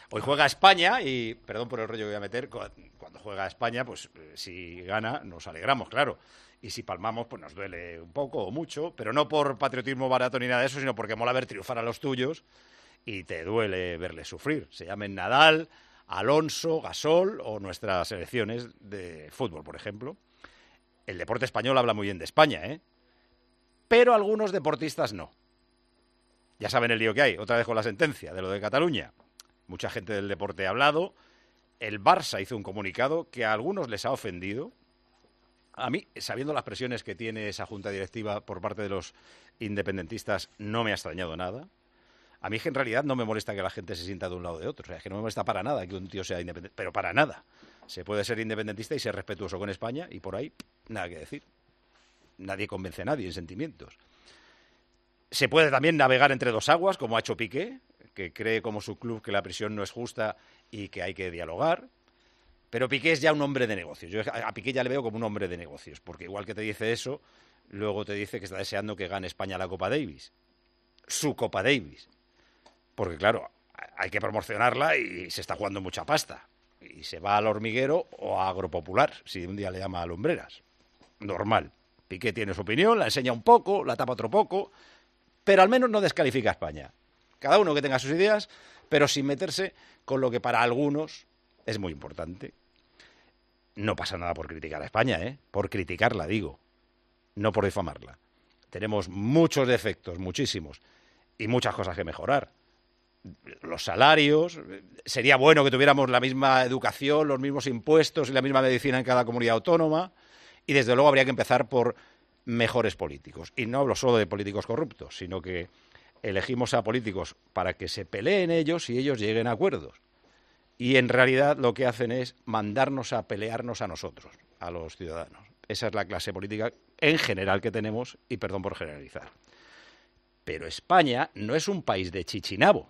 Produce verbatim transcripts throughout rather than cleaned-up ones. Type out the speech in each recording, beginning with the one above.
Hoy juega España y, perdón por el rollo que voy a meter, cuando juega España, pues si gana nos alegramos, claro. Y si palmamos, pues nos duele un poco o mucho, pero no por patriotismo barato ni nada de eso, sino porque mola ver triunfar a los tuyos y te duele verles sufrir. Se llamen Nadal, Alonso, Gasol o nuestras selecciones de fútbol, por ejemplo. El deporte español habla muy bien de España, ¿eh? Pero algunos deportistas no. Ya saben el lío que hay, otra vez con la sentencia de lo de Cataluña. Mucha gente del deporte ha hablado. El Barça hizo un comunicado que a algunos les ha ofendido. A mí, sabiendo las presiones que tiene esa junta directiva por parte de los independentistas, no me ha extrañado nada. A mí, en realidad, no me molesta que la gente se sienta de un lado o de otro. O sea, es que no me molesta para nada que un tío sea independiente, pero para nada. Se puede ser independentista y ser respetuoso con España y por ahí, nada que decir. Nadie convence a nadie en sentimientos. Se puede también navegar entre dos aguas, como ha hecho Piqué, que cree como su club que la prisión no es justa y que hay que dialogar. Pero Piqué es ya un hombre de negocios. Yo a Piqué ya le veo como un hombre de negocios, porque igual que te dice eso, luego te dice que está deseando que gane España la Copa Davis. Su Copa Davis. Porque claro, hay que promocionarla y se está jugando mucha pasta. Y se va al hormiguero o a Agropopular, si un día le llama a Lumbreras. Normal. Piqué tiene su opinión, la enseña un poco, la tapa otro poco, pero al menos no descalifica a España. Cada uno que tenga sus ideas, pero sin meterse con lo que para algunos es muy importante. No pasa nada por criticar a España, ¿eh? Por criticarla, digo, no por difamarla. Tenemos muchos defectos, muchísimos, y muchas cosas que mejorar. Los salarios, sería bueno que tuviéramos la misma educación, los mismos impuestos y la misma medicina en cada comunidad autónoma, y desde luego habría que empezar por mejores políticos. Y no hablo solo de políticos corruptos, sino que elegimos a políticos para que se peleen ellos y ellos lleguen a acuerdos. Y en realidad lo que hacen es mandarnos a pelearnos a nosotros, a los ciudadanos. Esa es la clase política en general que tenemos, y perdón por generalizar. Pero España no es un país de chichinabo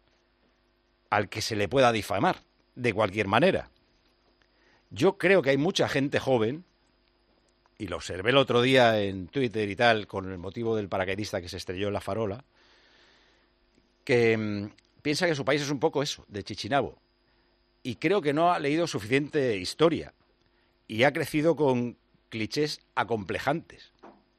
al que se le pueda difamar de cualquier manera. Yo creo que hay mucha gente joven, y lo observé el otro día en Twitter y tal, con el motivo del paracaidista que se estrelló en La Farola, que mmm, piensa que su país es un poco eso, de chichinabo. Y creo que no ha leído suficiente historia y ha crecido con clichés acomplejantes.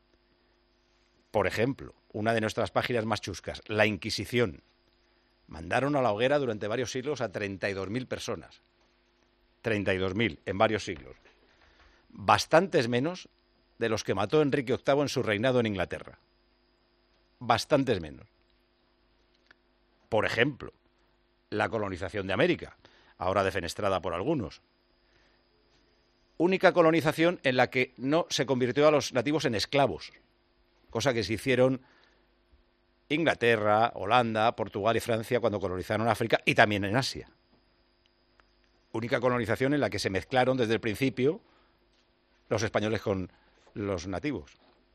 Por ejemplo, una de nuestras páginas más chuscas, la Inquisición. Mandaron a la hoguera durante varios siglos a treinta y dos mil personas. treinta y dos mil en varios siglos. Bastantes menos de los que mató Enrique octavo en su reinado en Inglaterra. Bastantes menos. Por ejemplo, la colonización de América, ahora defenestrada por algunos. Única colonización en la que no se convirtió a los nativos en esclavos, cosa que se hicieron Inglaterra, Holanda, Portugal y Francia cuando colonizaron África y también en Asia. Única colonización en la que se mezclaron desde el principio los españoles con los nativos.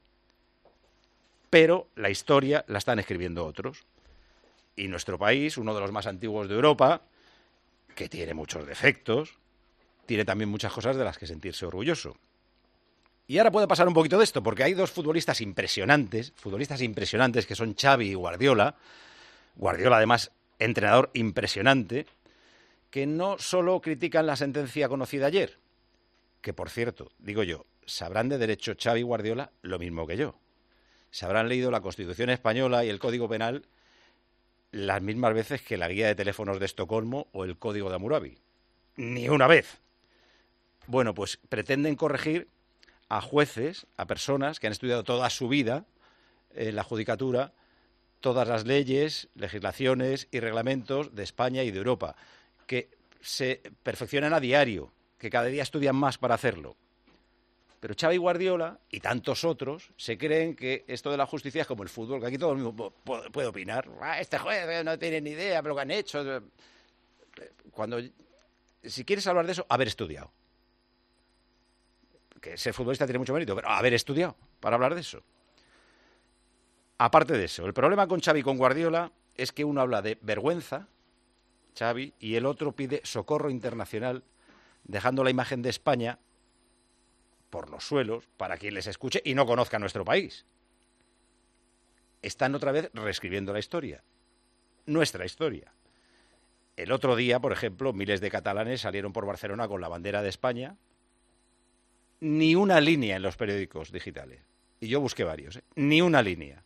Pero la historia la están escribiendo otros. Y nuestro país, uno de los más antiguos de Europa, que tiene muchos defectos, tiene también muchas cosas de las que sentirse orgulloso. Y ahora puede pasar un poquito de esto, porque hay dos futbolistas impresionantes, futbolistas impresionantes que son Xavi y Guardiola. Guardiola, además, entrenador impresionante, que no solo critican la sentencia conocida ayer, que, por cierto, digo yo, sabrán de derecho Xavi y Guardiola lo mismo que yo. Se habrán leído la Constitución española y el Código Penal las mismas veces que la guía de teléfonos de Estocolmo o el Código de Hammurabi. Ni una vez. Bueno, pues pretenden corregir a jueces, a personas que han estudiado toda su vida en la judicatura, todas las leyes, legislaciones y reglamentos de España y de Europa, que se perfeccionan a diario, que cada día estudian más para hacerlo. Pero Xavi y Guardiola y tantos otros se creen que esto de la justicia es como el fútbol, que aquí todo el mundo puede opinar. Ah, este juez no tiene ni idea de lo que han hecho. Cuando, si quieres hablar de eso, haber estudiado. Que ser futbolista tiene mucho mérito, pero haber estudiado para hablar de eso. Aparte de eso, el problema con Xavi y con Guardiola es que uno habla de vergüenza, Xavi, y el otro pide socorro internacional, dejando la imagen de España por los suelos para quien les escuche y no conozca nuestro país. Están otra vez reescribiendo la historia, nuestra historia. El otro día, por ejemplo, miles de catalanes salieron por Barcelona con la bandera de España. Ni una línea en los periódicos digitales. Y yo busqué varios, ¿eh? Ni una línea.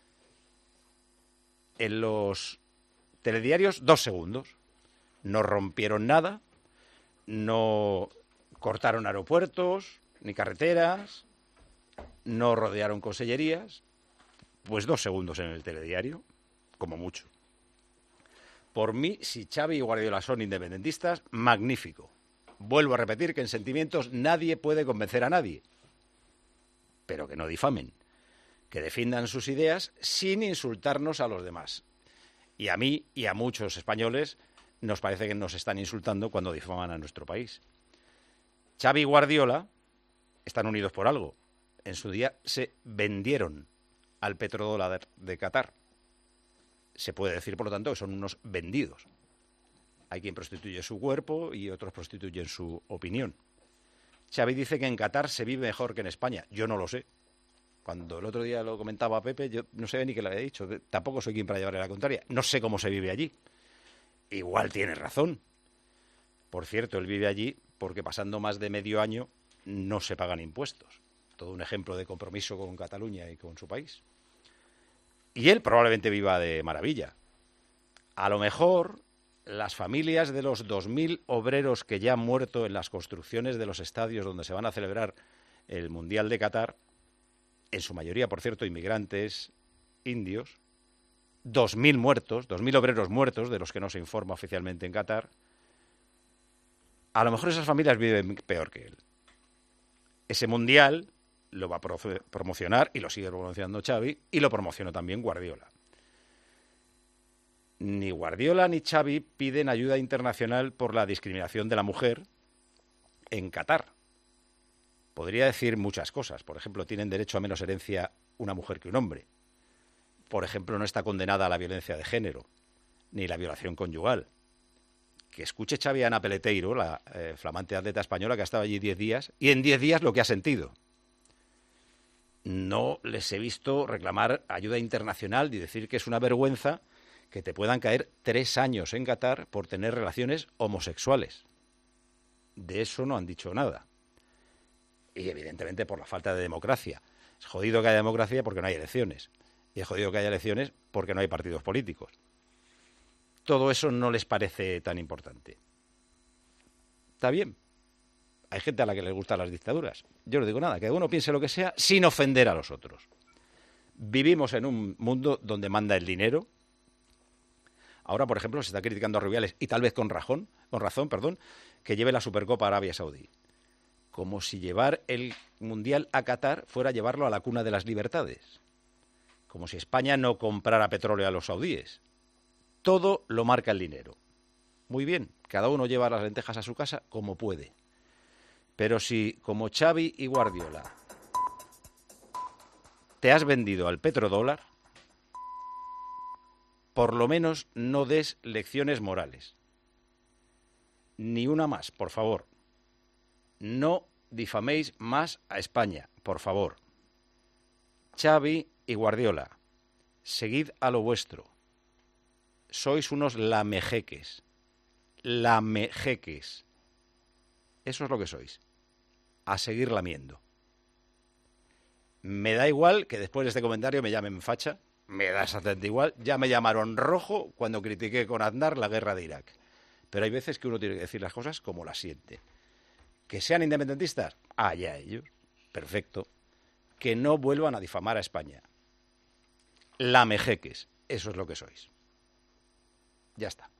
En los telediarios, dos segundos. No rompieron nada, no cortaron aeropuertos, ni carreteras, no rodearon consellerías. Pues dos segundos en el telediario, como mucho. Por mí, si Xavi y Guardiola son independentistas, magnífico. Vuelvo a repetir que en sentimientos nadie puede convencer a nadie. Pero que no difamen, que defiendan sus ideas sin insultarnos a los demás. Y a mí y a muchos españoles nos parece que nos están insultando cuando difaman a nuestro país. Xavi y Guardiola están unidos por algo. En su día se vendieron al petrodólar de Qatar. Se puede decir, por lo tanto, que son unos vendidos. Hay quien prostituye su cuerpo y otros prostituyen su opinión. Xavi dice que en Qatar se vive mejor que en España. Yo no lo sé. Cuando el otro día lo comentaba a Pepe, yo no sé ni qué le había dicho. Tampoco soy quien para llevarle la contraria. No sé cómo se vive allí. Igual tiene razón. Por cierto, él vive allí porque pasando más de medio año no se pagan impuestos. Todo un ejemplo de compromiso con Cataluña y con su país. Y él probablemente viva de maravilla. A lo mejor las familias de los dos mil obreros que ya han muerto en las construcciones de los estadios donde se van a celebrar el Mundial de Qatar, en su mayoría, por cierto, inmigrantes indios, dos mil muertos, dos mil obreros muertos, de los que no se informa oficialmente en Qatar, a lo mejor esas familias viven peor que él. Ese Mundial lo va a pro- promocionar, y lo sigue promocionando Xavi, y lo promocionó también Guardiola. Ni Guardiola ni Xavi piden ayuda internacional por la discriminación de la mujer en Qatar. Podría decir muchas cosas. Por ejemplo, tienen derecho a menos herencia una mujer que un hombre. Por ejemplo, no está condenada a la violencia de género, ni la violación conyugal. Que escuche Xavi a Ana Peleteiro, la eh, flamante atleta española que ha estado allí diez días, y en diez días lo que ha sentido. No les he visto reclamar ayuda internacional ni decir que es una vergüenza que te puedan caer tres años en Qatar por tener relaciones homosexuales. De eso no han dicho nada. Y evidentemente por la falta de democracia. Es jodido que haya democracia porque no hay elecciones. Y es jodido que haya elecciones porque no hay partidos políticos. Todo eso no les parece tan importante. Está bien. Hay gente a la que les gustan las dictaduras. Yo no digo nada, que cada uno piense lo que sea sin ofender a los otros. Vivimos en un mundo donde manda el dinero. Ahora, por ejemplo, se está criticando a Rubiales, y tal vez con razón, con razón, perdón, que lleve la Supercopa a Arabia Saudí. Como si llevar el Mundial a Qatar fuera llevarlo a la cuna de las libertades. Como si España no comprara petróleo a los saudíes. Todo lo marca el dinero. Muy bien, cada uno lleva las lentejas a su casa como puede. Pero si, como Xavi y Guardiola, te has vendido al petrodólar, por lo menos no des lecciones morales. Ni una más, por favor. No difaméis más a España, por favor. Xavi y Guardiola, seguid a lo vuestro. Sois unos lamejeques. Lamejeques. Eso es lo que sois. A seguir lamiendo. Me da igual que después de este comentario me llamen facha. Me da exactamente igual. Ya me llamaron rojo cuando critiqué con Aznar la guerra de Irak. Pero hay veces que uno tiene que decir las cosas como las siente. ¿Que sean independentistas? Allá ellos. Perfecto. Que no vuelvan a difamar a España. Lamejeques. Eso es lo que sois. Ya está.